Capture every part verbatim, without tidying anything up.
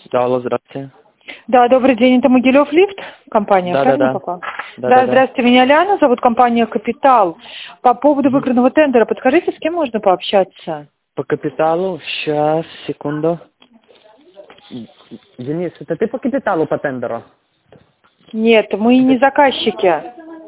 Да, алло, здравствуйте. Да, добрый день, это Могилев лифт, компания, Да, да, правильно да. попала? Да, Да, да, да. здравствуйте, меня Лиана зовут, компания «Капитал». По поводу Мгм. выигранного тендера, подскажите, с кем можно пообщаться? По капиталу, сейчас, секунду. Денис, это ты по капиталу по тендеру? Нет, мы не заказчики.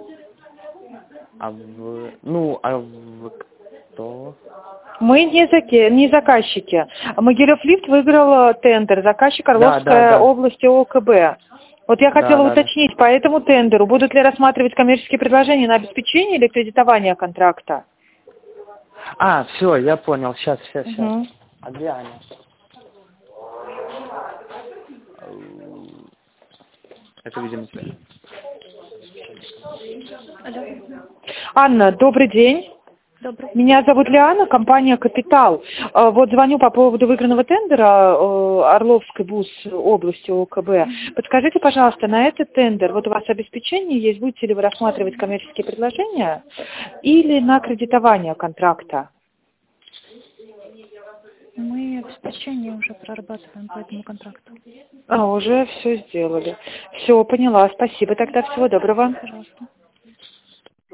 А вы, ну, а вы кто? Мы не, заки- не заказчики. Могилев лифт выиграл э, тендер, заказчик Да, да, Орловская да. область ОКБ. Вот я Да, хотела да, да. уточнить по этому тендеру, будут ли рассматривать коммерческие предложения на обеспечение или кредитование контракта? А, все, я понял. Сейчас, сейчас, сейчас. Угу. А где Аня? Ау. Это, видимо, тебя. Алло, Анна, добрый день. добрый. Меня зовут Лиана, компания «Капитал». Э, Вот звоню по поводу выигранного тендера э, Орловской БУС области ОКБ. Подскажите, пожалуйста, на этот тендер, вот у вас обеспечение есть, будете ли вы рассматривать коммерческие предложения или на кредитование контракта? Мы обеспечение уже прорабатываем по этому контракту. А, уже все сделали. Все, поняла. Спасибо. Тогда всего доброго. Пожалуйста.